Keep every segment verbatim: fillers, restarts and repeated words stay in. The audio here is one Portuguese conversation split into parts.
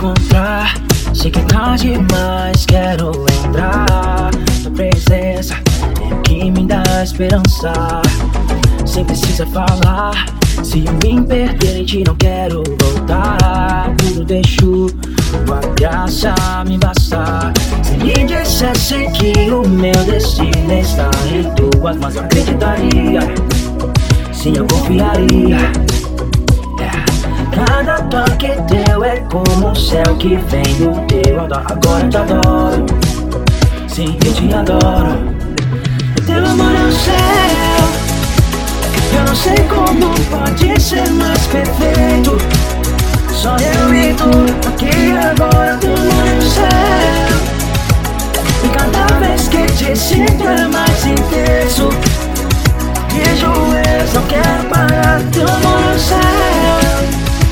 encontrar. Sei que é tarde, mas quero lembrar. Tua presença é o que me dá esperança. Sem precisar falar. Se eu me perder em ti não quero voltar. Tudo deixo tua graça me bastar. Se me dissesse que o meu destino está em tuas mãos, eu acreditaria. Sim, eu confiaria. Yeah. Cada toque teu é como um céu que vem do teu altar. Agora eu te adoro. Sim, eu te adoro. O teu amor é o céu. Eu não sei como pode ser mais perfeito. Só eu e tu, aqui agora. Teu amor é o céu. E cada vez que te sinto é mais intenso. De joelhos não quero parar. Teu amor é o céu.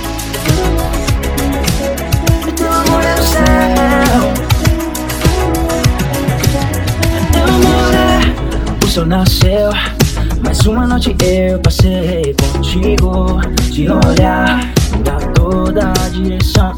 Teu amor é o céu. Teu amor é. O sol nasceu. Mais uma noite eu passei contigo. Te olhar dá toda a direção.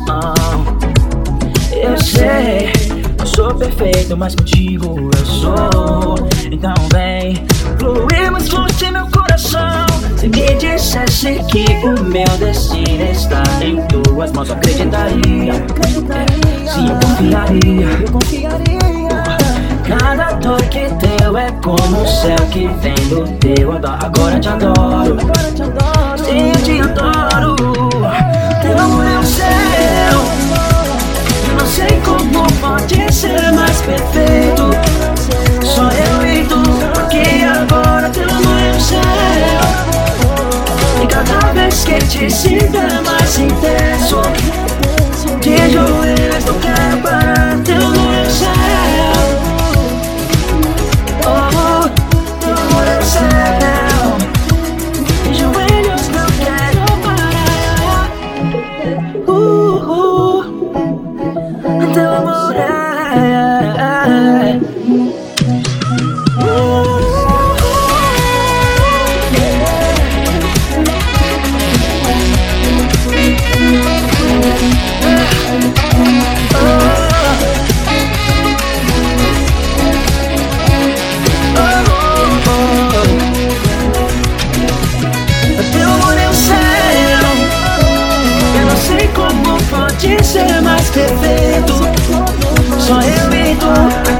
Eu sei, não sou perfeito, mas contigo eu sou. Então vem, fluir mais forte meu coração. Se me dissesse que o meu destino está em tuas mãos, eu acreditaria. Sim, eu confiaria. Eu confiaria. Cada toque teu é como o céu que vem do teu andar. Agora eu te adoro. Sim, eu te adoro. Teu amor é o céu. Eu não sei como pode ser mais perfeito. Só eu e tu, aqui agora. Teu amor é o céu. E cada vez que te sinto é mais intenso. De joelhos não quero parar. Teu amor é o céu. Ser mais perfeito. Só eu e tu.